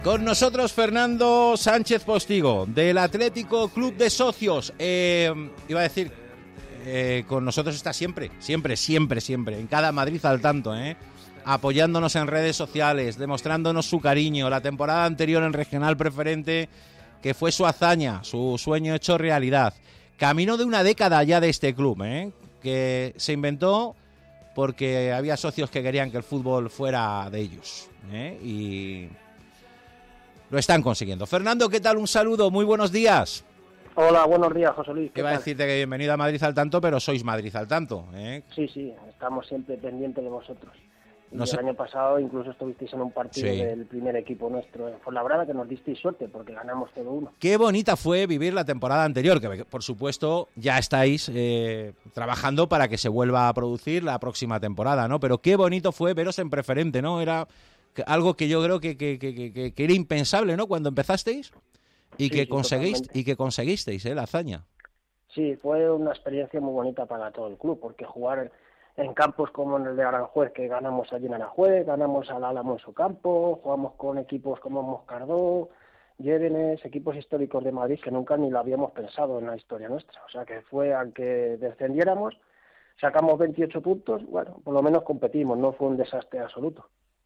Con nosotros Fernando Sánchez Postigo, del Atlético Club de Socios. Iba a decir, con nosotros está siempre, en cada Madrid al tanto, apoyándonos en redes sociales, demostrándonos su cariño. La temporada anterior en Regional Preferente, que fue su hazaña, su sueño hecho realidad. Camino de una década ya de este club, que se inventó porque había socios que querían que el fútbol fuera de ellos, y lo están consiguiendo. Fernando, ¿qué tal? Un saludo, muy buenos días. Hola, buenos días, José Luis. Iba a decirte que bienvenido a Madrid al tanto, pero sois Madrid al tanto, Sí, estamos siempre pendientes de vosotros. No sé. El año pasado incluso estuvisteis en un partido Sí. del primer equipo nuestro en Fuenlabrada, que nos disteis suerte porque ganamos 0-1. Qué bonita fue vivir la temporada anterior, que por supuesto ya estáis trabajando para que se vuelva a producir la próxima temporada, ¿no? Pero qué bonito fue veros en preferente, ¿no? Era algo que yo creo que era impensable, ¿no? Cuando empezasteis y que conseguisteis la hazaña. Sí, fue una experiencia muy bonita para todo el club, porque jugar en campos como en el de Aranjuez, que ganamos allí en Aranjuez, ganamos al Álamo en su campo, jugamos con equipos como Moscardó, Llévenes, equipos históricos de Madrid que nunca ni lo habíamos pensado en la historia nuestra. O sea que fue, aunque descendiéramos, sacamos 28 puntos, bueno, por lo menos competimos, no fue un desastre absoluto.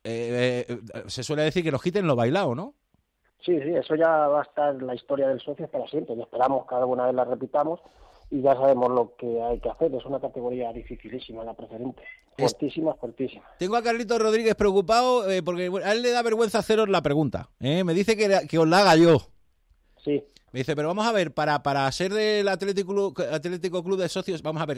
Se suele decir que nos quiten lo bailado, ¿no? Sí, eso ya va a estar en la historia del socio para siempre, y esperamos que alguna vez la repitamos, y ya sabemos lo que hay que hacer. Es una categoría dificilísima, la preferente. Fuertísima. Tengo a Carlitos Rodríguez preocupado porque a él le da vergüenza haceros la pregunta. Me dice que os la haga yo. Sí. Me dice, pero vamos a ver, para ser del Atlético Club de Socios, vamos a ver,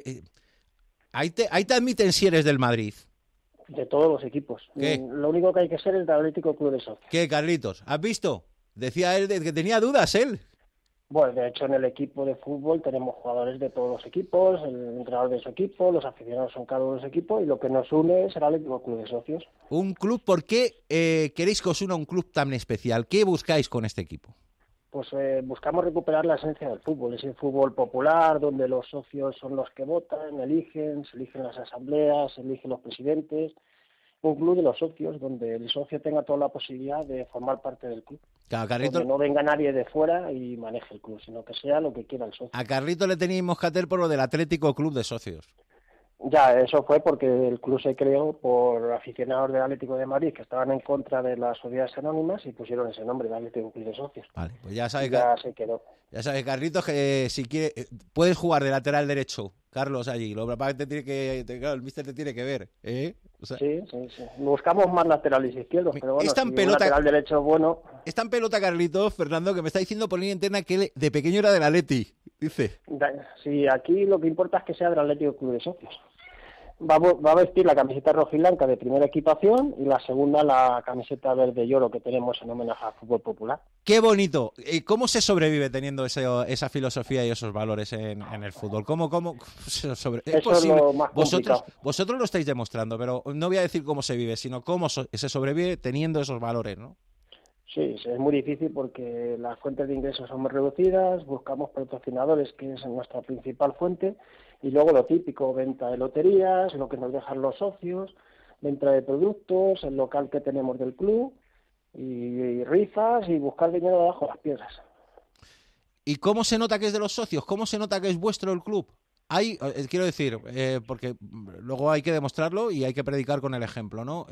ahí te admiten si eres del Madrid. De todos los equipos. ¿Qué? Lo único que hay que ser es del Atlético Club de Socios. ¿Qué, Carlitos? ¿Has visto? Decía él que tenía dudas, él. Bueno, de hecho en el equipo de fútbol tenemos jugadores de todos los equipos, el entrenador de su equipo, los aficionados son cada uno de su equipo, y lo que nos une es el Atlético Club de Socios. Un club, ¿por qué queréis que os una un club tan especial? ¿Qué buscáis con este equipo? Pues buscamos recuperar la esencia del fútbol, ese fútbol popular donde los socios son los que votan, se eligen las asambleas, se eligen los presidentes. Un club de los socios donde el socio tenga toda la posibilidad de formar parte del club. Claro, Carlitos, donde no venga nadie de fuera y maneje el club, sino que sea lo que quiera el socio. a Carlitos le tenéis moscatel por lo del Atlético Club de Socios. Ya, eso fue porque el club se creó por aficionados del Atlético de Madrid que estaban en contra de las sociedades anónimas y pusieron ese nombre, el Atlético Club de Socios. Vale, pues ya sabes, Se quedó. Ya sabes, Carlitos, que si quiere puedes jugar de lateral derecho, Carlos, allí. Lo que te tiene claro, el míster te tiene que ver, O sea, Sí. Buscamos más laterales izquierdos, pero bueno, si un lateral derecho es bueno. Es tan pelota, Carlitos, Fernando, que me está diciendo por línea interna que él de pequeño era del Atleti, dice. Sí, aquí lo que importa es que sea del Atlético Club de Socios. Va a vestir la camiseta rojiblanca de primera equipación y la segunda la camiseta verde y oro que tenemos en homenaje al fútbol popular. ¡Qué bonito! ¿Cómo se sobrevive teniendo esa filosofía y esos valores en el fútbol? ¿Cómo se sobrevive? Eso es lo más complicado. Vosotros lo estáis demostrando, pero no voy a decir cómo se vive, sino cómo se sobrevive teniendo esos valores, ¿no? Sí, es muy difícil porque las fuentes de ingresos son muy reducidas, buscamos patrocinadores, que es nuestra principal fuente, y luego lo típico, venta de loterías, lo que nos dejan los socios, venta de productos, el local que tenemos del club, y rifas, y buscar dinero debajo de las piedras. ¿Y cómo se nota que es de los socios? ¿Cómo se nota que es vuestro el club? Quiero decir, porque luego hay que demostrarlo y hay que predicar con el ejemplo, ¿no?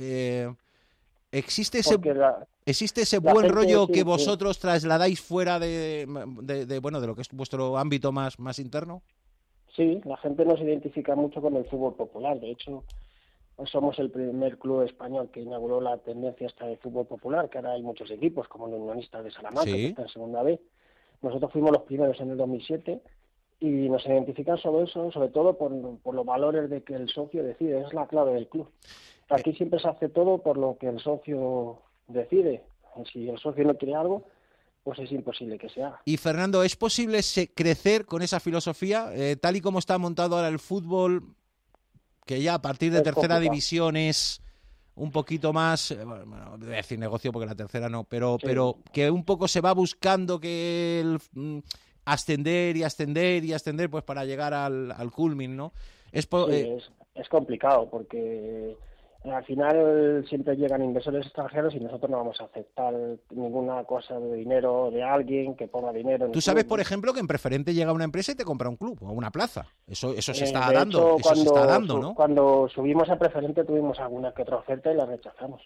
¿Existe ese buen rollo que vosotros trasladáis fuera de lo que es vuestro ámbito más interno? Sí, la gente nos identifica mucho con el fútbol popular. De hecho, somos el primer club español que inauguró la tendencia esta de fútbol popular, que ahora hay muchos equipos, como los Unionistas de Salamanca, Sí. que está en segunda B. Nosotros fuimos los primeros en el 2007 y nos identifican sobre eso, sobre todo por los valores de que el socio decide. Es la clave del club. Aquí siempre se hace todo por lo que el socio decide. Y si el socio no quiere algo, pues es imposible que se haga. Y Fernando, ¿es posible crecer con esa filosofía? Tal y como está montado ahora el fútbol, que ya a partir de tercera división es un poquito más, bueno, voy a decir negocio porque la tercera no, pero que un poco se va buscando que ascender, pues para llegar al culmin, ¿no? Es complicado porque Al final siempre llegan inversores extranjeros y nosotros no vamos a aceptar ninguna cosa de dinero de alguien que ponga dinero en Tú el sabes, club, por ¿no? ejemplo, que en Preferente llega una empresa y te compra un club o una plaza. Eso se está De dando, hecho, eso se está dando, ¿no? cuando subimos a Preferente tuvimos alguna que otra oferta y la rechazamos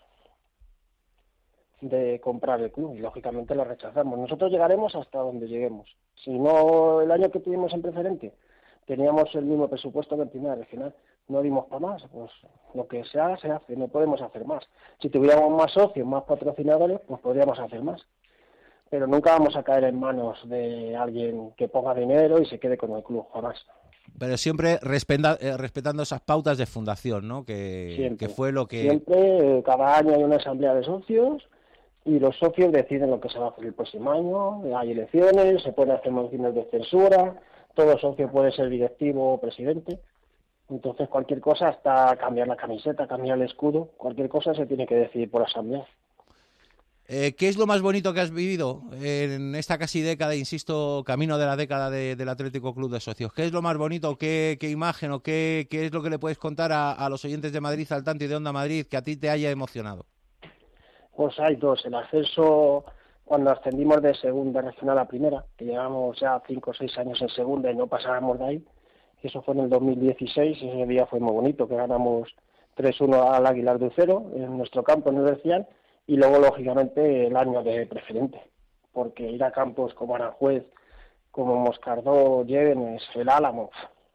de comprar el club y lógicamente la rechazamos. Nosotros llegaremos hasta donde lleguemos. Si no, el año que tuvimos en Preferente teníamos el mismo presupuesto que en Primera Regional, no dimos para más, pues lo que se haga, se hace, no podemos hacer más. Si tuviéramos más socios, más patrocinadores, pues podríamos hacer más. Pero nunca vamos a caer en manos de alguien que ponga dinero y se quede con el club, jamás. Pero siempre respetando esas pautas de fundación, ¿no? Que fue lo que... Siempre, cada año hay una asamblea de socios y los socios deciden lo que se va a hacer el próximo año, hay elecciones, se pueden hacer mociones de censura, todo socio puede ser directivo o presidente. Entonces cualquier cosa, hasta cambiar la camiseta, cambiar el escudo, cualquier cosa se tiene que decidir por asamblea. ¿Qué es lo más bonito que has vivido en esta casi década, insisto, camino de la década del Atlético Club de Socios? ¿Qué es lo más bonito? ¿Qué imagen o qué es lo que le puedes contar a los oyentes de Madrid al tanto y de Onda Madrid que a ti te haya emocionado? Pues hay dos, el ascenso cuando ascendimos de segunda regional a primera, que llevamos ya 5 o 6 años en segunda y no pasábamos de ahí. Eso fue en el 2016 y ese día fue muy bonito, que ganamos 3-1 al Águilar de Ucero en nuestro campo en el Bercián y luego, lógicamente, el año de Preferente, porque ir a campos como Aranjuez, como Moscardó, Llévenes, el Álamo,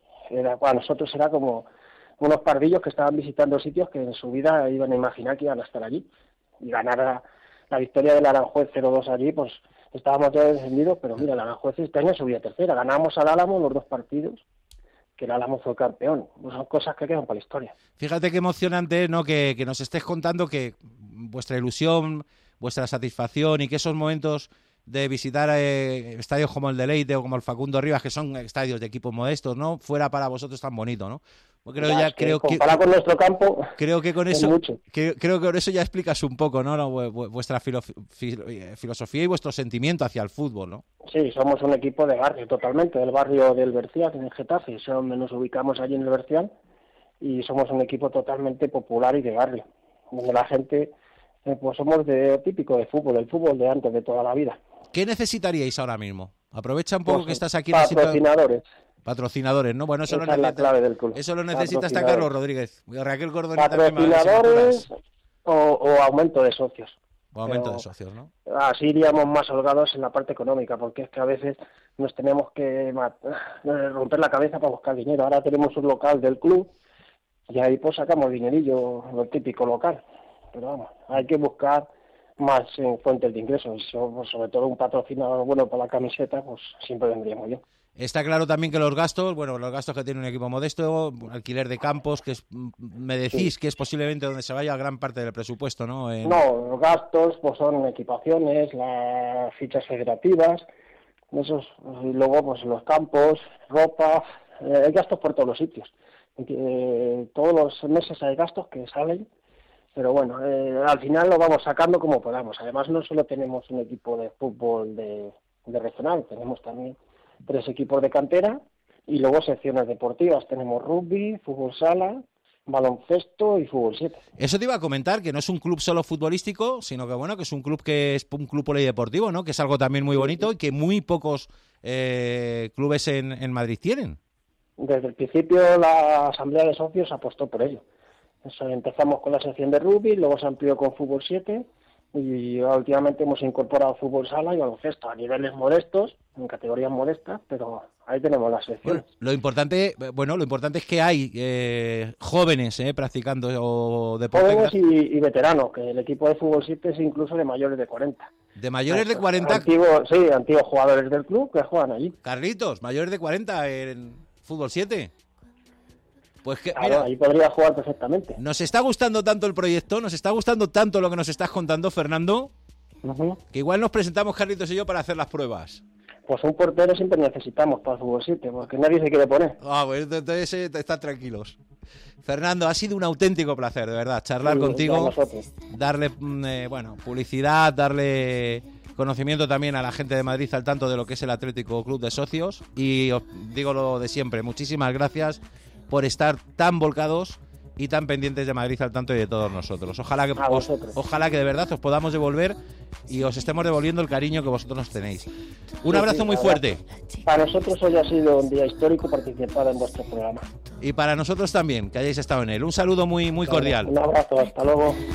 para nosotros era como unos pardillos que estaban visitando sitios que en su vida iban a imaginar que iban a estar allí. Y ganar la victoria del Aranjuez 0-2 allí, pues estábamos ya descendidos, pero mira, el Aranjuez este año subía a tercera. Ganamos al Álamo los 2 partidos, que el Álamo fue campeón. Pues son cosas que quedan para la historia. Fíjate qué emocionante, ¿no? Que nos estés contando que vuestra ilusión, vuestra satisfacción y que esos momentos de visitar estadios como el de Leite o como el Facundo Rivas, que son estadios de equipos modestos, ¿no? Fuera para vosotros tan bonito, ¿no? Comparado con nuestro campo, creo que con eso mucho. creo que con eso ya explicas un poco, ¿no? Vuestra filosofía y vuestro sentimiento hacia el fútbol, ¿no? Sí, somos un equipo de barrio totalmente, del barrio del Bercián, en el Getafe, es donde nos ubicamos allí en el Bercián, y somos un equipo totalmente popular y de barrio, donde la gente, pues somos típico de fútbol, el fútbol de antes, de toda la vida. ¿Qué necesitaríais ahora mismo? Aprovecha un poco Pues, que estás aquí. Patrocinadores, ¿no? Bueno, eso esa es la clave del club. Eso lo necesita hasta Carlos Rodríguez. Raquel Cordoni Patrocinadores o aumento de socios. O aumento de socios, ¿no? Así iríamos más holgados en la parte económica, porque es que a veces nos tenemos que romper la cabeza para buscar dinero. Ahora tenemos un local del club y ahí pues sacamos dinerillo, lo típico local. Pero vamos, hay que buscar más fuentes de ingresos. Pues, sobre todo un patrocinador bueno para la camiseta, pues siempre vendríamos bien. Está claro también que los gastos que tiene un equipo modesto, alquiler de campos, que me decís sí, que es posiblemente donde se vaya gran parte del presupuesto, ¿no? No, los gastos pues son equipaciones, las fichas federativas, esos, y luego pues los campos, ropa, hay gastos por todos los sitios. Todos los meses hay gastos que salen, pero bueno, al final lo vamos sacando como podamos. Además no solo tenemos un equipo de fútbol de regional, tenemos también 3 equipos de cantera y luego secciones deportivas. Tenemos rugby, fútbol sala, baloncesto y fútbol 7. Eso te iba a comentar, que no es un club solo futbolístico, sino que bueno, que es un club polideportivo, ¿no? Que es algo también muy bonito y que muy pocos clubes en Madrid tienen. Desde el principio la Asamblea de Socios apostó por ello. Empezamos con la sección de rugby, luego se amplió con fútbol 7 y últimamente hemos incorporado fútbol sala y baloncesto a niveles modestos, en categorías modestas, pero ahí tenemos las secciones. Bueno, lo importante es que hay jóvenes practicando deporte. Jóvenes y veteranos, que el equipo de fútbol 7 es incluso de mayores de 40. ¿De mayores de 40? Antiguos jugadores del club que juegan allí. Carlitos, mayores de 40 en fútbol 7. Pues que, claro, mira, ahí podría jugar perfectamente. Nos está gustando tanto el proyecto, nos está gustando tanto lo que nos estás contando, Fernando, que igual nos presentamos Carlitos y yo para hacer las pruebas. Pues un portero siempre necesitamos para el fútbol 7, porque nadie se quiere poner. Pues entonces están tranquilos. Fernando, ha sido un auténtico placer, de verdad, charlar contigo, darle publicidad, darle conocimiento también a la gente de Madrid al tanto de lo que es el Atlético Club de Socios, y os digo lo de siempre, muchísimas gracias por estar tan volcados y tan pendientes de Madrid al tanto y de todos nosotros. Ojalá que de verdad os podamos devolver y os estemos devolviendo el cariño que vosotros nos tenéis. Un abrazo muy fuerte. Para nosotros hoy ha sido un día histórico participar en vuestro programa. Y para nosotros también, que hayáis estado en él. Un saludo muy, muy cordial. Un abrazo, hasta luego.